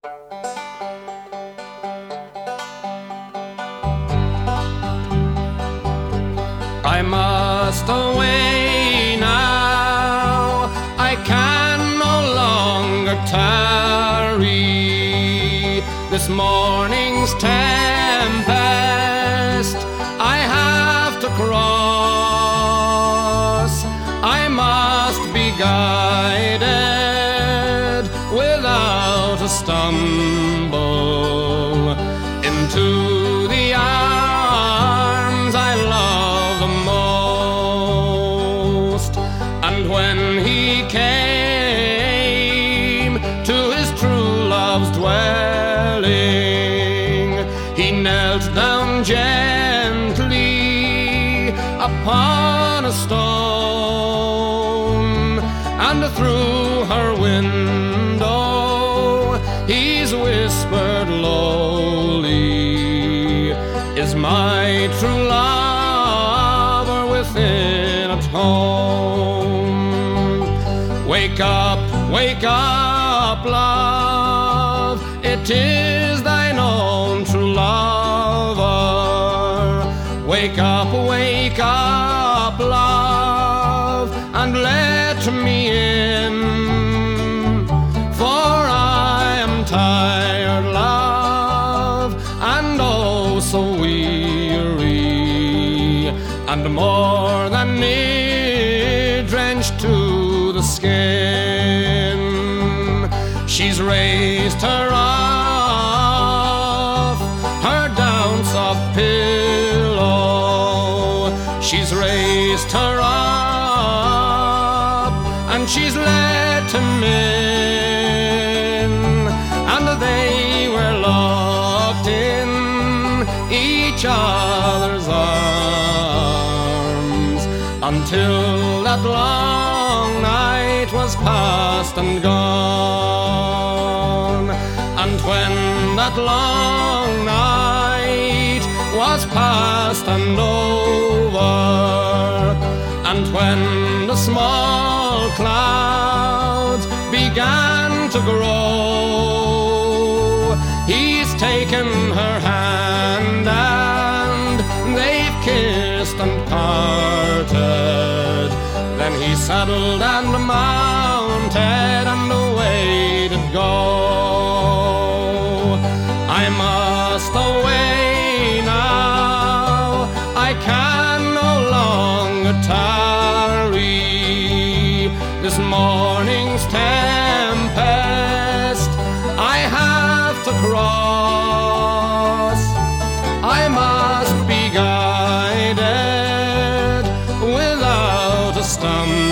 I must away now, I can no longer tarry. This morning's tempest I have to cross. I must be guided without a stumble into the arms I love the most. And when he came to his true love's dwelling, he knelt down gently upon a stone, and through her window he's whispered lowly, is my true lover within at home? Wake up, love, it is thine own true lover. Wake up, love, and let me in, for I am tired, love, and oh so weary, and more than need drenched to the skin. She's raised her off her down soft pillow, she's raised her up, and she's let him in, and they were locked in each other's arms until that long night was past and gone. And when that long night was past and over, and when the small clouds began to grow, he's taken her hand and they've kissed and parted. Then he saddled and mounted and away to go. I must away now, I can no longer tarry. This morning's tempest I have to cross. I must be guided without a stumble